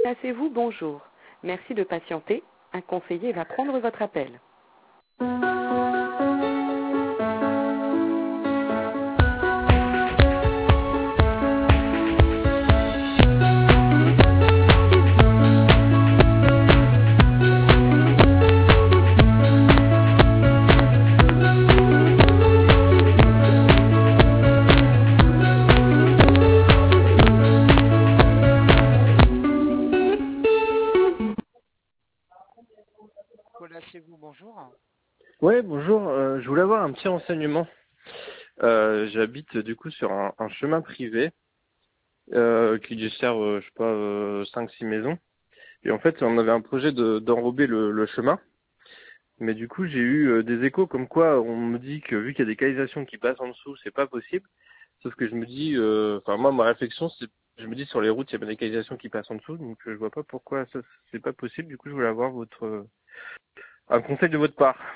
Passez-vous bonjour. Merci de patienter. Un conseiller va prendre votre appel. Placez-vous, bonjour. Ouais, bonjour. Je voulais avoir un petit renseignement. J'habite du coup sur un chemin privé qui dessert, je sais pas, 5-6 maisons. Et en fait, on avait un projet d'enrober le chemin. Mais du coup, j'ai eu des échos comme quoi on me dit que vu qu'il y a des canalisations qui passent en dessous, c'est pas possible. Sauf que je me dis, enfin moi, ma réflexion, c'est, je me dis sur les routes, il y a bien des canalisations qui passent en dessous, donc je vois pas pourquoi ça c'est pas possible. Du coup, je voulais avoir un conseil de votre part,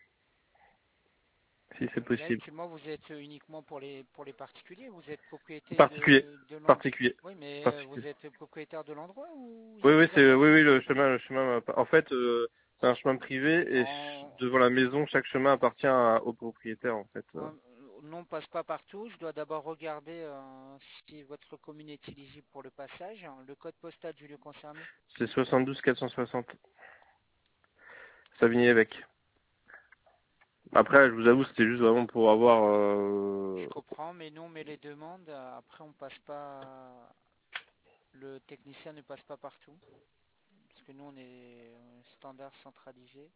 si c'est Là, possible. actuellement, vous êtes uniquement pour les particuliers. Vous êtes propriétaire Particulier, de l'endroit. particulier, Oui, mais particulier. vous êtes propriétaire de l'endroit ou il y Oui, a oui, des oui, habitants? le chemin. En fait, c'est un chemin privé et En- devant la maison, chaque chemin appartient au propriétaire, en fait. Non, passe pas partout. Je dois d'abord regarder si votre commune est éligible pour le passage. Le code postal du lieu concerné. C'est 72 460, Savigny-Évêque. Après, je vous avoue, c'était juste vraiment pour avoir. Je comprends, mais nous on met les demandes. Après, on passe pas. Le technicien ne passe pas partout. Parce que nous on est standard centralisé.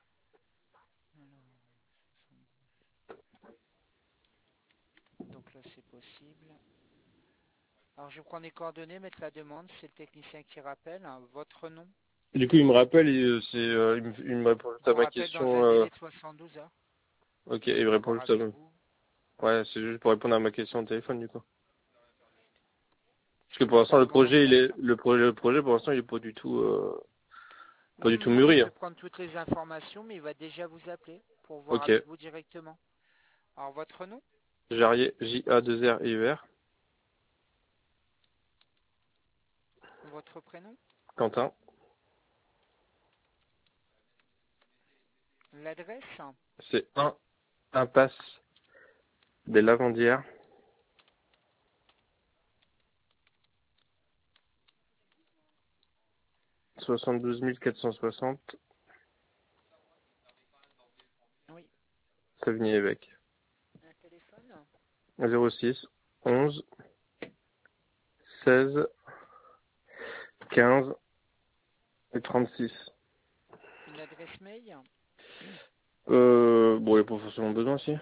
Donc là c'est possible. Alors je prends les coordonnées, mettre la demande, c'est le technicien qui rappelle. Votre nom. Du coup, il me rappelle, il me répond juste à Vous ma rappelle dans un question. délai de 72 heures Ok, il me pour répond voir juste à avec ma. vous. Ouais, c'est juste pour répondre à ma question au téléphone, du coup. Parce que Je pour mets l'instant, la demande en place. le projet, pour l'instant, il est pas Oui, du tout mais moi je mûri, vais hein. prendre toutes les informations, mais il va déjà vous appeler pour voir Ok. avec vous directement. Alors votre nom, Jarrier, J-A-2-R-I-E-R, votre prénom, Quentin. l'adresse. C'est 1 impasse des Lavandières, 72 460, Oui. Savigny-Évêque. Un téléphone. 06 11 16 15 et 36. Une adresse mail. Bon, il n'y a pas forcément besoin, si.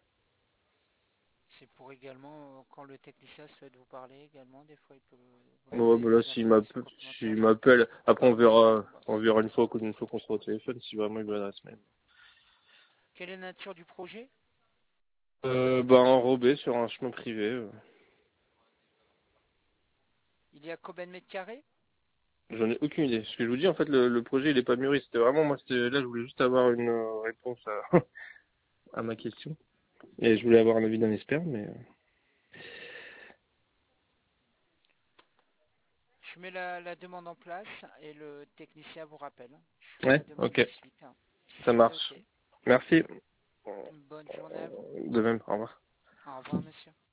C'est pour également, quand le technicien souhaite vous parler également, des fois il peut vous Ouais, demander bah là, des informations complémentaires. s'il m'appelle, après on verra une fois qu'on sera au téléphone, si vraiment il veut l'adresse mail. Quelle est la nature du projet? Bah, enrobé sur un chemin privé. Il y a combien de mètres carrés? J'en ai aucune idée. Ce que je vous dis, en fait, le projet, il est pas mûri. C'était vraiment, moi, là, je voulais juste avoir une réponse à ma question. Et je voulais avoir un avis d'un expert, mais... Je mets la demande en place et le technicien vous rappelle. Je fais la Ouais, demande ok. de suite. Ça C'est marche. noté. Merci. Bonne journée à vous. De même, au revoir. Au revoir, monsieur.